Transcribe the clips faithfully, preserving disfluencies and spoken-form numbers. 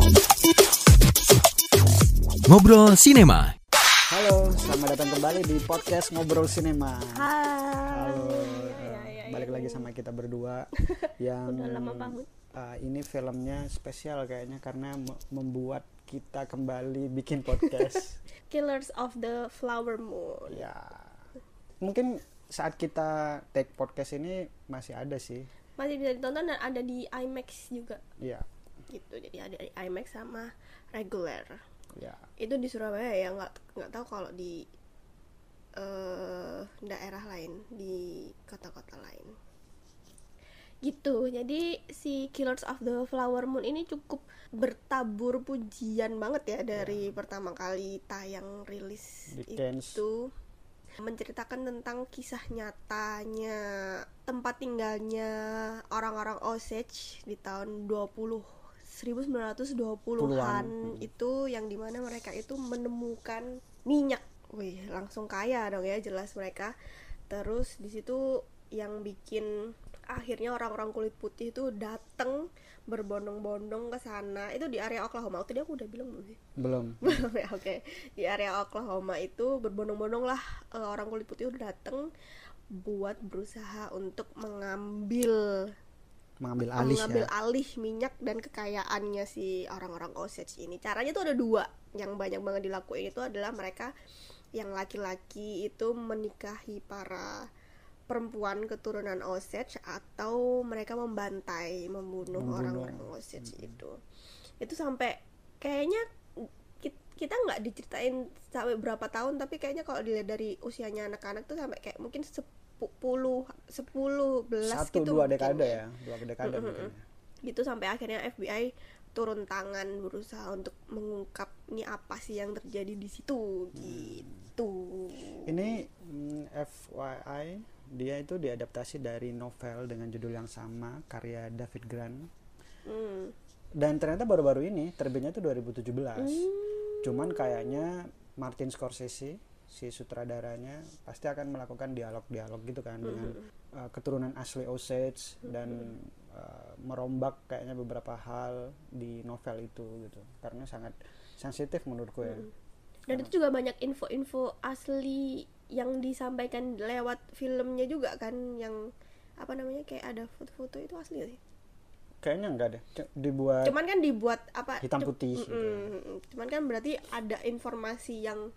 Ngobrol Sinema. Halo, selamat datang kembali di podcast Ngobrol Sinema. Hai. Halo, Ya, ya, ya, balik ya. lagi sama kita berdua yang Udah lama banget. uh, ini filmnya spesial kayaknya karena me- membuat kita kembali bikin podcast. Killers of the Flower Moon. Ya, mungkin saat kita take podcast ini masih ada sih. Masih bisa ditonton dan ada di IMAX juga. Ya, Gitu. Jadi ada di IMAX sama reguler. ya. Itu di Surabaya ya, nggak nggak tahu kalau di uh, daerah lain, di kota-kota lain. Gitu. Jadi si Killers of the Flower Moon ini cukup bertabur pujian banget ya dari pertama kali tayang rilis Di Cannes. itu. Menceritakan tentang kisah nyatanya tempat tinggalnya orang-orang Osage di tahun dua puluh seribu sembilan ratus dua puluhan Puluhan. itu, yang dimana mereka itu menemukan minyak. Wih, langsung kaya dong ya jelas mereka. Terus di situ yang bikin akhirnya orang-orang kulit putih itu datang berbondong-bondong ke sana. Itu di area Oklahoma. Tadi aku udah bilang belum sih? Belum. Belum ya, oke. Di area Oklahoma itu berbondong-bondong lah eh, orang kulit putih udah datang buat berusaha untuk mengambil Mengambil alih mengambil ya. alih minyak dan kekayaannya si orang-orang Osage ini. Caranya tuh ada dua yang banyak banget dilakuin. Itu adalah mereka yang laki-laki itu menikahi para perempuan keturunan Osage, atau mereka membantai, membunuh, Membunuh. orang-orang Osage itu. Itu sampai kayaknya kita nggak diceritain sampai berapa tahun, tapi kayaknya kalau dilihat dari usianya anak-anak tuh sampai kayak mungkin sepuluh sepuluh belas Satu gitu dua mungkin dekade ya. ya, dua dekade Mm-mm. mungkin. Gitu sampai akhirnya F B I turun tangan berusaha untuk mengungkap ini apa sih yang terjadi di situ gitu. Ini mm, F Y I, dia itu diadaptasi dari novel dengan judul yang sama karya David Grant. Hmm. Dan ternyata baru-baru ini terbitnya itu dua ribu tujuh belas. Hmm. Cuman kayaknya Martin Scorsese, si sutradaranya, pasti akan melakukan dialog-dialog gitu kan dengan uh, keturunan asli Osage dan uh, merombak kayaknya beberapa hal di novel itu gitu. Karena sangat sensitif menurutku ya. Dan itu juga banyak info-info asli yang disampaikan lewat filmnya juga kan, yang apa namanya, kayak ada foto-foto itu asli gak sih? Kayaknya enggak deh. C- dibuat Cuman kan dibuat apa? hitam cum- putih gitu. Mm-mm. Cuman kan berarti ada informasi yang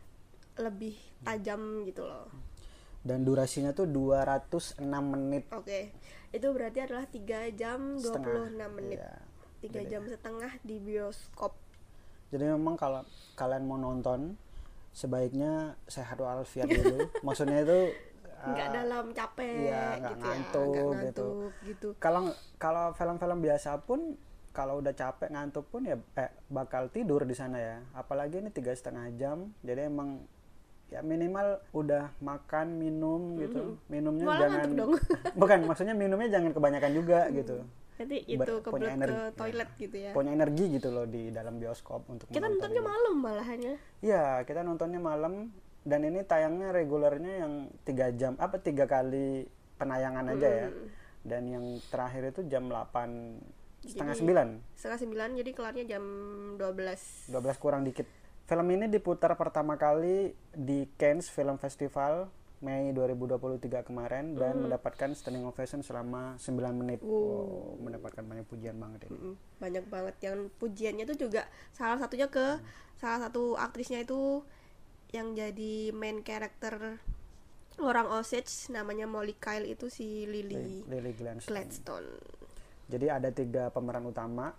lebih tajam gitu loh. Dan durasinya tuh dua ratus enam menit. Oke, itu berarti adalah tiga jam dua puluh enam menit. Iya. tiga jam setengah di bioskop. Jadi memang kalau kalian mau nonton sebaiknya sehat walafiat dulu. Maksudnya itu Nggak uh, dalam capek iya, nggak gitu ngantuk, ya, nggak gitu. ngantuk gitu. Kalau kalau film-film biasa pun kalau udah capek ngantuk pun ya eh, bakal tidur di sana ya. Apalagi ini tiga setengah jam. Jadi emang ya minimal udah makan minum gitu. Minumnya Malah jangan ngantuk dong. bukan, maksudnya minumnya jangan kebanyakan juga gitu. Nanti itu Ber- kebelet punya ke energi, toilet gitu ya. Punya energi gitu loh di dalam bioskop untuk Kita menonton nontonnya ini. malam malahannya. Iya, kita nontonnya malam dan ini tayangnya regulernya yang tiga jam, apa tiga kali penayangan aja ya. Dan yang terakhir itu jam delapan setengah Jadi, sembilan, Setengah sembilan, jadi kelarnya jam dua belas. dua belas kurang dikit. Film ini diputar pertama kali di Cannes Film Festival Mei dua ribu dua puluh tiga kemarin dan mendapatkan standing ovation selama sembilan menit. Wow, mendapatkan banyak pujian banget ini. Mm, banyak banget yang pujiannya tuh juga salah satunya ke salah satu aktrisnya itu yang jadi main character orang Osage, namanya Molly Kyle, itu si Lily Lily Gladstone. Gladstone. Jadi ada tiga pemeran utama,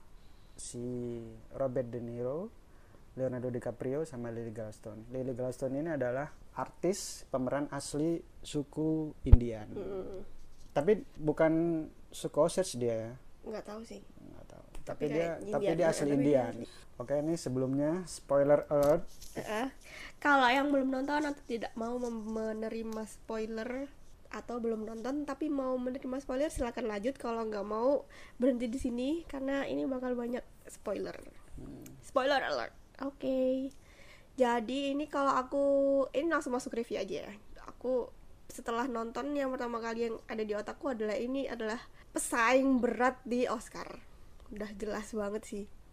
si Robert De Niro, Leonardo DiCaprio, sama Lily Gladstone. Lily Gladstone ini adalah artis pemeran asli suku Indian. Mm, Tapi bukan suku Osage dia ya. nggak tahu sih. Nggak tahu. Tapi, Tapi dia kayak tapi Indian dia ya, asli tapi Indian. dia- Oke, ini sebelumnya spoiler alert. Eh, kalau yang belum nonton atau tidak mau mem- menerima spoiler atau belum nonton tapi mau menerima spoiler, silakan lanjut. Kalau nggak mau, berhenti di sini karena ini bakal banyak spoiler. Spoiler alert. Oke. Jadi ini kalau aku ini langsung masuk review aja ya. Aku setelah nonton, yang pertama kali yang ada di otakku adalah ini adalah pesaing berat di Oscar. Udah jelas banget sih.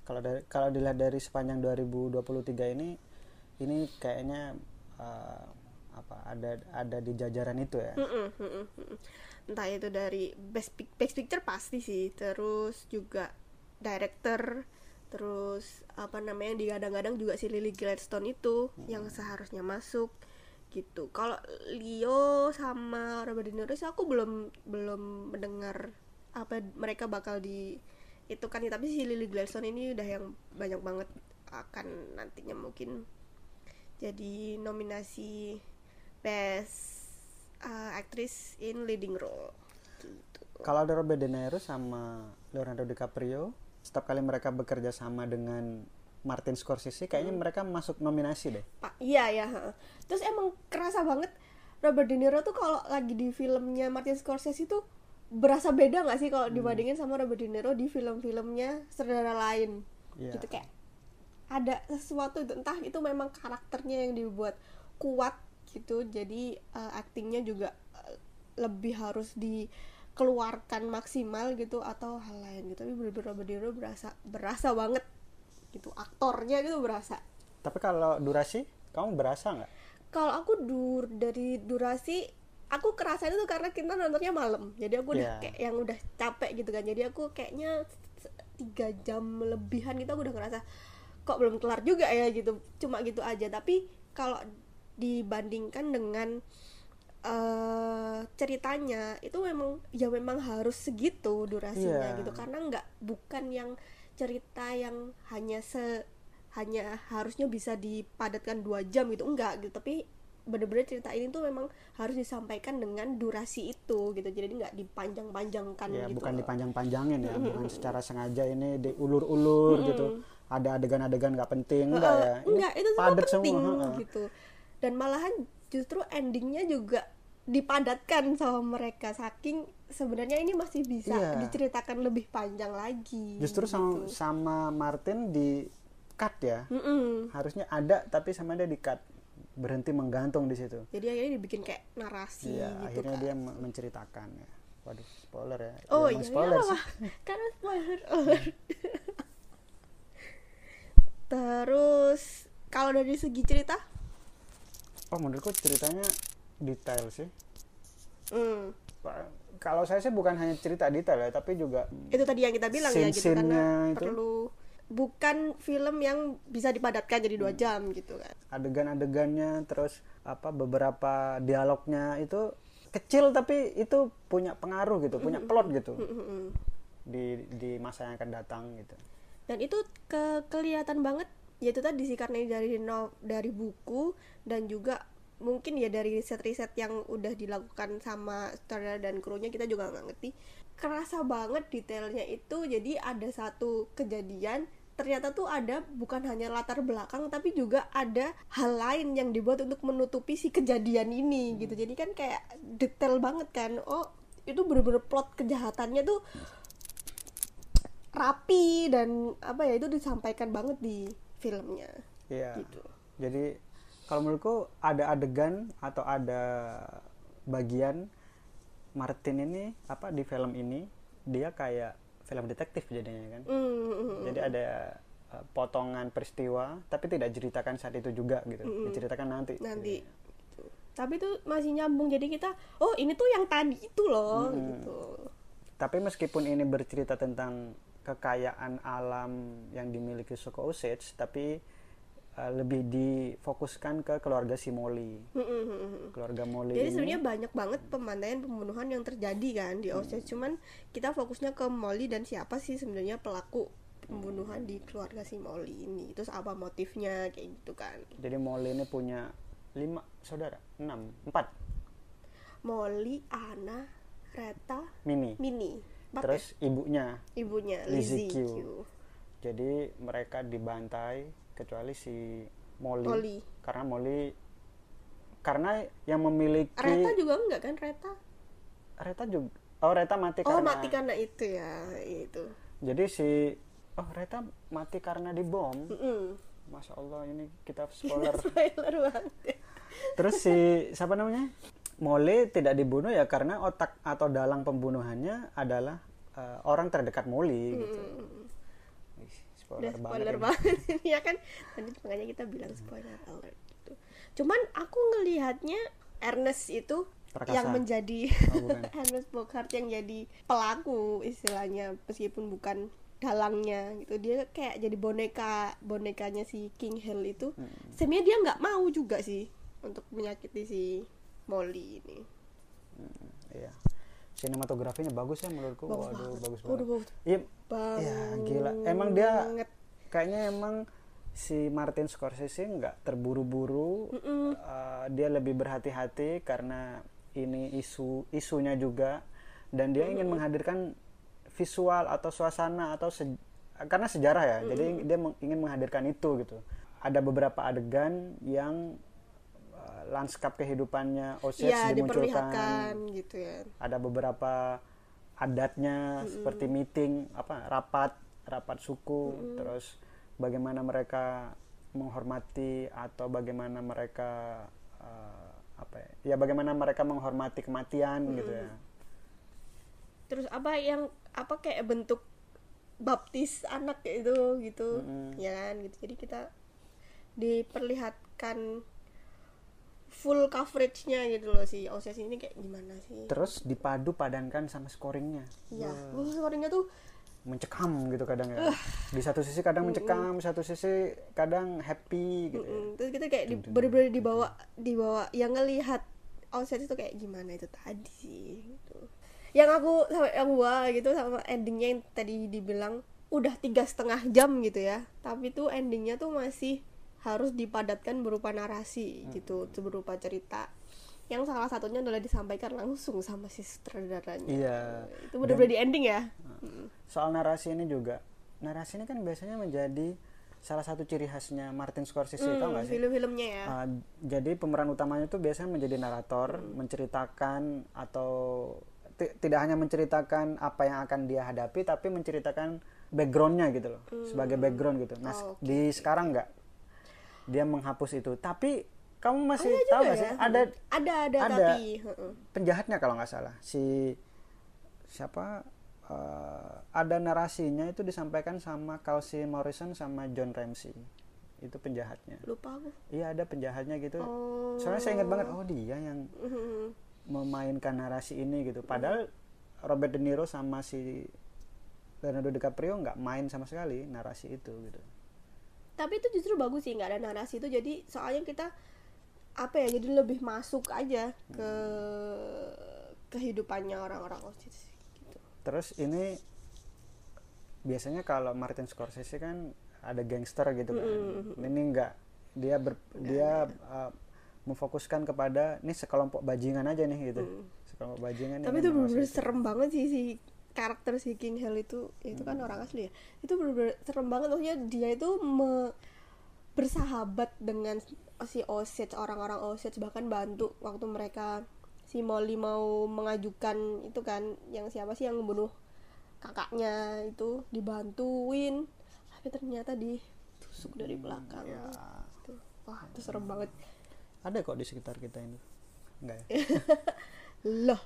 Kalau dari kalau dilihat dari sepanjang dua ribu dua puluh tiga ini ini kayaknya uh, apa ada ada di jajaran itu ya. Mm-mm, mm-mm, mm-mm. Entah itu dari best, pic- best picture pasti sih, terus juga director, terus apa namanya yang digadang-gadang juga si Lily Gladstone itu hmm. yang seharusnya masuk gitu. Kalau Leo sama Robert De Niro sih aku belum belum mendengar apa mereka bakal di itu kan, tapi si Lily Gladstone ini udah yang banyak banget akan nantinya mungkin jadi nominasi best uh, actress in leading role gitu. Kalau ada Robert De Niro sama Leonardo DiCaprio, setiap kali mereka bekerja sama dengan Martin Scorsese kayaknya hmm. mereka masuk nominasi deh. Pak, iya ya. Terus emang kerasa banget Robert De Niro tuh kalau lagi di filmnya Martin Scorsese tuh berasa beda nggak sih kalau hmm. dibandingin sama Robert De Niro di film-filmnya saudara lain, yeah. gitu kayak ada sesuatu itu, entah itu memang karakternya yang dibuat kuat gitu, jadi uh, aktingnya juga uh, lebih harus dikeluarkan maksimal gitu atau hal lain gitu. Tapi bener-bener Robert De Niro berasa berasa banget gitu, aktornya gitu berasa. Tapi kalau durasi kamu berasa nggak? Kalau aku dur dari durasi aku kerasa itu karena kita nontonnya malam, jadi aku udah yeah. kayak yang udah capek gitu kan, jadi aku kayaknya tiga jam lebihan gitu aku udah ngerasa kok belum kelar juga ya gitu, cuma gitu aja. Tapi kalau dibandingkan dengan uh, ceritanya itu memang ya memang harus segitu durasinya yeah. gitu, karena nggak bukan yang cerita yang hanya se hanya harusnya bisa dipadatkan dua jam gitu, enggak gitu, tapi bener-bener cerita ini tuh memang harus disampaikan dengan durasi itu gitu, jadi nggak dipanjang-panjangkan ya, gitu. Bukan dipanjang-panjangin ya, mm-hmm. bukan secara sengaja ini diulur-ulur mm-hmm. gitu, ada adegan-adegan nggak penting, enggak uh, ya, enggak, itu semua penting semua. gitu, dan malahan justru endingnya juga dipadatkan sama mereka, saking sebenarnya ini masih bisa yeah. diceritakan lebih panjang lagi. Justru gitu. sama, sama Martin di cut ya, mm-mm. harusnya ada tapi sama dia di cut, berhenti menggantung di situ. Jadi akhirnya dibikin kayak narasi ya, gitu akhirnya kan. dia menceritakan ya. Waduh, spoiler ya. Oh ya, iya, spoiler iya karena spoiler alert. Terus kalau dari segi cerita? Oh, menurutku ceritanya detail sih. Hmm. Kalau saya sih bukan hanya cerita detail ya, tapi juga itu tadi yang kita bilang ya gitu, karena itu perlu bukan film yang bisa dipadatkan jadi dua jam gitu kan. Adegan-adegannya, terus apa beberapa dialognya itu kecil tapi itu punya pengaruh gitu, punya plot gitu di di masa yang akan datang gitu. Dan itu ke kelihatan banget, yaitu tadi sih karena dari no, dari buku dan juga mungkin ya dari riset-riset yang udah dilakukan sama sutradara dan krunya, kita juga nggak ngerti. Kerasa banget detailnya itu, jadi ada satu kejadian ternyata tuh ada bukan hanya latar belakang tapi juga ada hal lain yang dibuat untuk menutupi si kejadian ini hmm. gitu. Jadi kan kayak detail banget kan, oh itu bener-bener plot kejahatannya tuh rapi dan apa ya, itu disampaikan banget di filmnya. Iya. Gitu. Jadi kalau menurutku ada adegan atau ada bagian Martin ini apa di film ini dia kayak film detektif jadinya kan. Mm-hmm. Jadi ada uh, potongan peristiwa tapi tidak diceritakan saat itu juga gitu. Mm-hmm. Diceritakan nanti. Nanti. Gitu. Tapi itu masih nyambung, jadi kita oh ini tuh yang tadi itu loh mm-hmm. gitu. Tapi meskipun ini bercerita tentang kekayaan alam yang dimiliki suku Osage, tapi uh, lebih difokuskan ke keluarga si Molly. Mm-hmm. Keluarga Molly. Jadi ini sebenarnya banyak banget pembantaian pembunuhan yang terjadi kan di Osage, mm. cuman kita fokusnya ke Molly dan siapa sih sebenarnya pelaku pembunuhan di keluarga si Molly ini. Terus apa motifnya kayak gitu kan. Jadi Molly ini punya lima saudara, enam, empat. Molly, Anna, Reta, Mini. Mini. Terus ya? ibunya, ibunya Lizzie Q. Q. Jadi mereka dibantai kecuali si Molly. Molly. Karena Molly, karena yang memiliki. Reta juga enggak kan Reta? Reta juga. Oh Reta mati oh, karena. Oh mati karena itu ya, itu. Jadi si, oh Reta mati karena dibom. Mm-mm. Masya Allah ini kita spoiler. Spoiler banget. Terus si siapa namanya? Molly tidak dibunuh ya karena otak atau dalang pembunuhannya adalah uh, orang terdekat Molly gitu. Mm. spoiler, Udah banget spoiler ini. banget ya kan, nanti makanya kita bilang spoiler alert gitu. Cuman aku ngelihatnya Ernest itu Perkasa. yang menjadi Oh, bukan. Ernest Bogart yang jadi pelaku istilahnya, meskipun bukan dalangnya gitu. Dia kayak jadi boneka bonekanya si King Hill itu. Hmm. Sebenarnya dia nggak mau juga sih untuk menyakiti si Molly ini. Hmm, iya. Sinematografinya bagus ya menurutku. Bagus Waduh, banget. bagus Waduh, banget. bagus. Iya. Banget. Ya, gila. Emang dia kayaknya emang si Martin Scorsese nggak terburu-buru. Uh, dia lebih berhati-hati karena ini isu isunya juga, dan dia ingin menghadirkan visual atau suasana atau se, karena sejarah ya. Jadi dia meng, ingin menghadirkan itu gitu. Ada beberapa adegan yang uh, lanskap kehidupannya Osage ya, dimunculkan gitu ya. Ada beberapa adatnya mm-hmm. seperti meeting apa rapat rapat suku, mm-hmm. terus bagaimana mereka menghormati atau bagaimana mereka uh, apa ya, ya bagaimana mereka menghormati kematian mm-hmm. gitu ya. Terus apa yang apa kayak bentuk baptis anak itu gitu, mm-hmm. ya kan gitu. Jadi kita diperlihatkan full coveragenya gitu loh, si Osage ini kayak gimana sih. Terus dipadu padankan sama scoringnya. Iya, wow. scoringnya tuh mencekam gitu kadang ya. Uh. Di satu sisi kadang mm-mm. mencekam, satu sisi kadang happy gitu. Ya. Terus kita kayak di, bener-bener dibawa dibawa yang ngelihat Osage itu kayak gimana itu tadi sih gitu. Yang aku sampai yang wah gitu sama endingnya yang tadi dibilang udah tiga setengah jam gitu ya, tapi tuh endingnya tuh masih harus dipadatkan berupa narasi hmm. gitu, berupa cerita yang salah satunya adalah disampaikan langsung sama si sutradaranya. Iya. Itu benar-benar di ending ya. Soal narasi ini juga, narasi ini kan biasanya menjadi salah satu ciri khasnya Martin Scorsese, hmm, tau nggak sih? Film-filmnya ya. Uh, jadi pemeran utamanya tuh biasanya menjadi narator, hmm. menceritakan atau t- tidak hanya menceritakan apa yang akan dia hadapi, tapi menceritakan backgroundnya gitu loh, hmm. sebagai background gitu. Nah oh, okay. di sekarang nggak, dia menghapus itu. Tapi kamu masih ada tahu nggak ya? sih? Ada, ada, ada, ada tapi penjahatnya kalau nggak salah. Si siapa? Uh, ada narasinya itu disampaikan sama Kelsey Morrison sama John Ramsey. Itu penjahatnya. Lupa aku. Iya, ada penjahatnya gitu. Oh. Soalnya saya ingat banget, oh dia yang mm-hmm. memainkan narasi ini gitu. Padahal mm. Robert De Niro sama si Leonardo DiCaprio nggak main sama sekali narasi itu gitu. Tapi itu justru bagus sih nggak ada narasi itu, jadi soalnya kita apa ya, jadi lebih masuk aja ke hmm. kehidupannya orang-orang Osage. Terus ini biasanya kalau Martin Scorsese kan ada gangster gitu kan. Mm-hmm. Ini enggak, dia ber, enggak, dia uh, memfokuskan kepada ini sekelompok bajingan aja nih gitu. Mm. Sekelompok bajingan. Tapi itu benar-benar serem banget sih si karakter si King Hill itu. Itu kan mm. orang asli ya. Itu benar-benar serem banget, maksudnya dia itu me, bersahabat dengan si Osage, orang-orang Osage, bahkan bantu waktu mereka si Molly mau mengajukan itu kan, yang siapa sih yang membunuh kakaknya itu, dibantuin, tapi ternyata ditusuk dari belakang. Ya. Tuh. Wah, itu serem banget. Ada kok di sekitar kita ini. Enggak ya? Loh.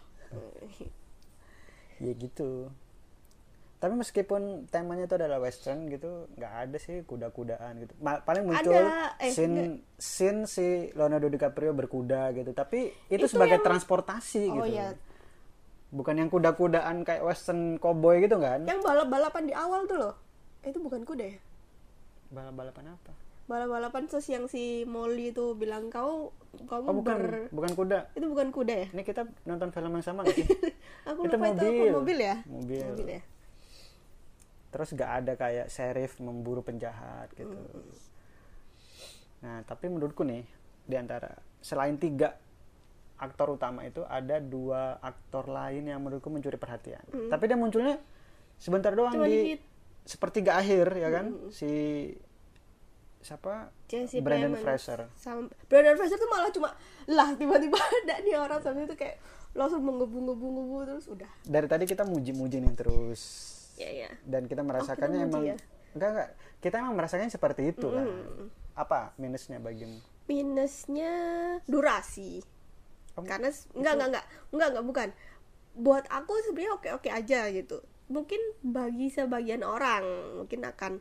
Ya gitu. Tapi meskipun temanya itu adalah western gitu, nggak ada sih kuda-kudaan gitu. Paling muncul eh, scene, scene si Leonardo DiCaprio berkuda gitu. Tapi itu, itu sebagai yang... transportasi oh, gitu. Iya. Bukan yang kuda-kudaan kayak western cowboy gitu kan? Yang balap-balapan di awal tuh loh. Itu bukan kuda ya? Balap-balapan apa? Balap-balapan terus yang si Molly itu bilang kau kamu oh, bukan, ber... bukan kuda. Itu bukan kuda ya? Ini kita nonton film yang sama nggak sih? Aku itu lupa mobil. Itu apa? Mobil ya? Mobil. Mobil ya. Terus gak ada kayak sheriff memburu penjahat gitu. Mm. Nah, tapi menurutku nih, di antara selain tiga aktor utama itu, ada dua aktor lain yang menurutku mencuri perhatian. Mm. Tapi dia munculnya sebentar doang. Cuma di dikit. Sepertiga akhir ya kan, mm. si siapa? Jesse Brendan Plemons. Fraser. Sama Brendan Fraser tuh malah cuma lah tiba-tiba ada nih orang sambil itu kayak langsung menggebu-gebu terus udah. Dari tadi kita muji-muji nih terus. Ya, ya. Dan kita merasakannya oh, kita emang ya? enggak enggak kita emang merasakannya seperti itu mm-hmm. kan. Apa minusnya bagimu? Minusnya durasi. Oh, karena enggak, enggak enggak enggak enggak bukan. Buat aku sebenarnya oke-oke aja gitu. Mungkin bagi sebagian orang mungkin akan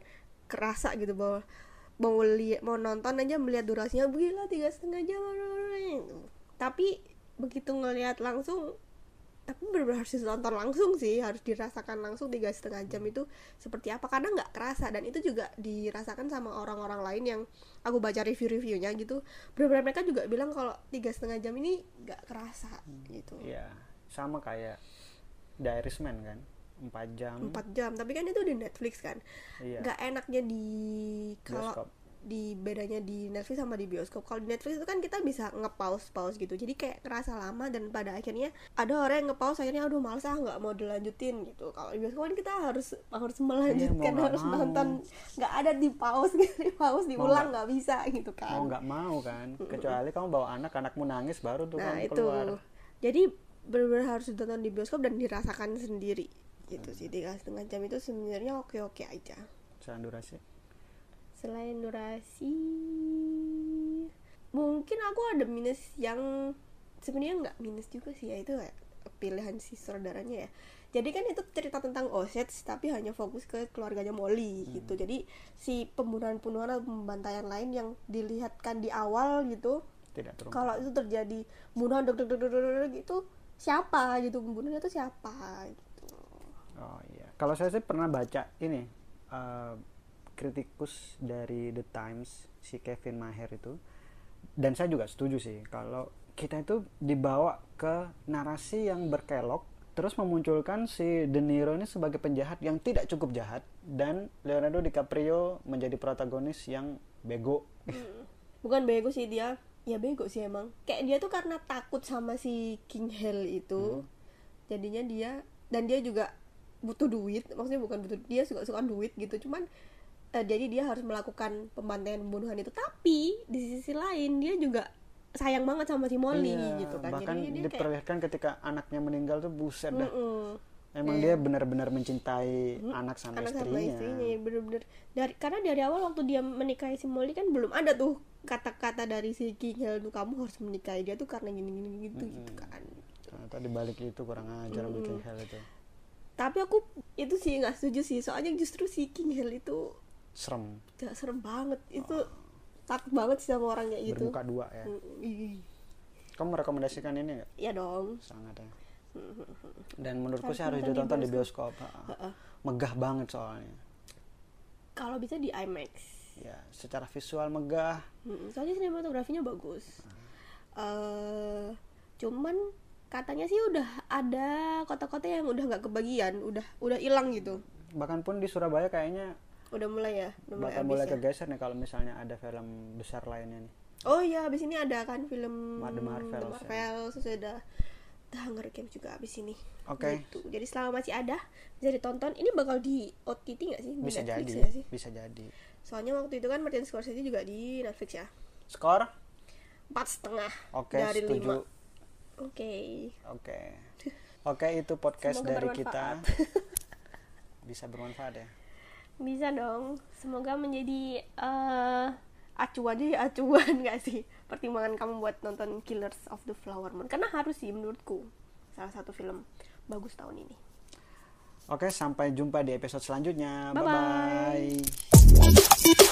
kerasa gitu bahwa mau lihat mau nonton aja melihat durasinya gila tiga setengah jam, tapi begitu ngelihat langsung, tapi benar-benar harus ditonton langsung sih, harus dirasakan langsung tiga setengah jam itu seperti apa, karena nggak kerasa. Dan itu juga dirasakan sama orang-orang lain yang aku baca review-reviewnya gitu, benar-benar mereka juga bilang kalau tiga setengah jam ini nggak kerasa gitu. Iya, sama kayak The Irishman kan, empat jam. Empat jam, tapi kan itu di Netflix kan. Iya. Nggak enaknya di kalau Bioskop. di bedanya di Netflix sama di bioskop. Kalau di Netflix itu kan kita bisa nge-pause pause gitu, jadi kayak kerasa lama, dan pada akhirnya ada orang yang nge-pause akhirnya aduh males ah nggak mau dilanjutin gitu. Kalau di bioskop kan kita harus harus melanjutkan, Iya, harus mau. nonton, nggak ada di pause gitu, di pause diulang nggak bisa gitu kan. Mau nggak mau kan, kecuali kamu bawa anak, anakmu nangis baru tuh Nah kamu itu keluar. jadi benar-benar harus ditonton di bioskop dan dirasakan sendiri gitu sih. Tiga setengah jam itu sebenarnya oke-oke aja. Selain durasi. Selain durasi, mungkin aku ada minus yang sebenarnya nggak minus juga sih, ya itu kayak pilihan si saudaranya ya. Jadi kan itu cerita tentang Osage tapi hanya fokus ke keluarganya Molly hmm. gitu. Jadi si pembunuhan-pembunuhan atau pembantaian lain yang dilihatkan di awal gitu, Tidak terungkap. kalau itu terjadi pembunuhan deg deg deg deg deg gitu, siapa gitu pembunuhnya itu siapa gitu. Oh iya. Kalau saya sih pernah baca ini uh, kritikus dari The Times, si Kevin Maher itu, dan saya juga setuju sih kalau kita itu dibawa ke narasi yang berkelok, terus memunculkan si De Niro ini sebagai penjahat yang tidak cukup jahat, dan Leonardo DiCaprio menjadi protagonis yang bego. Bukan bego sih dia, ya bego sih emang. Kayak dia tuh karena takut sama si King Hell itu, hmm. jadinya dia, dan dia juga butuh duit, maksudnya bukan butuh, dia suka-suka duit gitu, cuman Uh, jadi dia harus melakukan pembantaian pembunuhan itu, tapi di sisi lain dia juga sayang banget sama si Molly iya, gitu kan. bahkan jadi dia diperlihatkan kayak, ketika anaknya meninggal tuh buset dah. Mm-mm. Emang yeah. dia benar-benar mencintai mm-hmm. anak sama anak istrinya. sama istrinya bener-bener dari, karena dari awal waktu dia menikahi si Molly kan belum ada tuh kata-kata dari si King Hell tuh kamu harus menikahi dia tuh karena gini-gini gitu mm-hmm. gitu kan. Ternyata dibalik itu kurang ajar mm-hmm. King Hell itu. Tapi aku itu sih nggak setuju sih, soalnya justru si King Hell itu serem. Gak serem banget itu, oh. takut banget sih sama orangnya gitu. Bermuka dua ya. Mm-hmm. Kamu merekomendasikan ini nggak? Iya dong. Sangat ya. Dan menurutku sih harus ditonton di bioskop. Di bioskop. Uh-uh. Megah banget soalnya. Kalau bisa di IMAX. Ya, secara visual megah. Mm-mm. Soalnya sinematografinya bagus. Uh. Uh, cuman katanya sih udah ada kota-kota yang udah nggak kebagian, udah udah hilang gitu. Bahkan pun di Surabaya kayaknya udah mulai ya, udah mulai bakal habis mulai ya. kegeser nih kalau misalnya ada film besar lainnya nih. Oh iya, abis ini ada kan film The Marvels, The Marvels ya. Sudah The Hunger Games juga abis ini. Oke. Okay. Gitu. Jadi selama masih ada bisa ditonton. Ini bakal di O T T nggak sih? Di bisa Netflix jadi. Ya sih? Bisa jadi. Soalnya waktu itu kan Martin Scorsese juga di Netflix ya. Skor? Empat setengah. Oke. Okay, dari setuju. lima. Oke. Okay. Oke. Oke, itu podcast Semoga dari bermanfaat. kita. Bisa bermanfaat ya. Bisa dong, semoga menjadi uh, acuan jadi acuan nggak sih pertimbangan kamu buat nonton Killers of the Flower Moon, karena harus sih menurutku salah satu film bagus tahun ini. Oke, sampai jumpa di episode selanjutnya. Bye-bye. Bye-bye.